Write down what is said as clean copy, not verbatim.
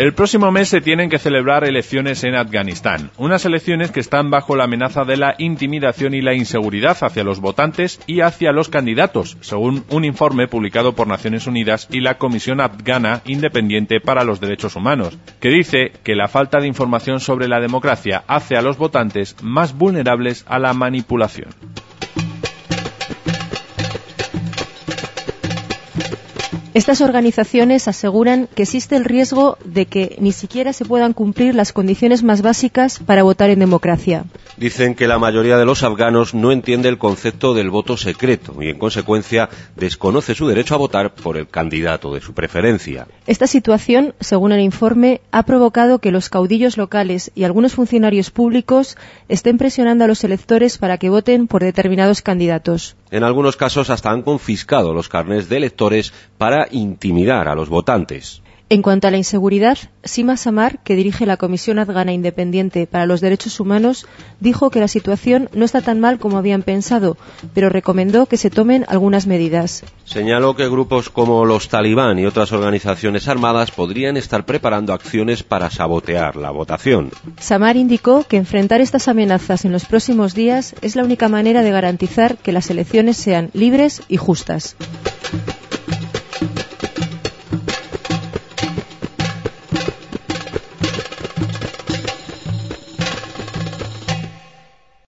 El próximo mes se tienen que celebrar elecciones en Afganistán, unas elecciones que están bajo la amenaza de la intimidación y la inseguridad hacia los votantes y hacia los candidatos, según un informe publicado por Naciones Unidas y la Comisión Afgana Independiente para los Derechos Humanos, que dice que la falta de información sobre la democracia hace a los votantes más vulnerables a la manipulación. Estas organizaciones aseguran que existe el riesgo de que ni siquiera se puedan cumplir las condiciones más básicas para votar en democracia. Dicen que la mayoría de los afganos no entiende el concepto del voto secreto y, en consecuencia, desconoce su derecho a votar por el candidato de su preferencia. Esta situación, según el informe, ha provocado que los caudillos locales y algunos funcionarios públicos estén presionando a los electores para que voten por determinados candidatos. En algunos casos hasta han confiscado los carnés de electores para intimidar a los votantes. En cuanto a la inseguridad, Sima Samar, que dirige la Comisión Afgana Independiente para los Derechos Humanos, dijo que la situación no está tan mal como habían pensado, pero recomendó que se tomen algunas medidas. Señaló que grupos como los talibán y otras organizaciones armadas podrían estar preparando acciones para sabotear la votación. Samar indicó que enfrentar estas amenazas en los próximos días es la única manera de garantizar que las elecciones sean libres y justas.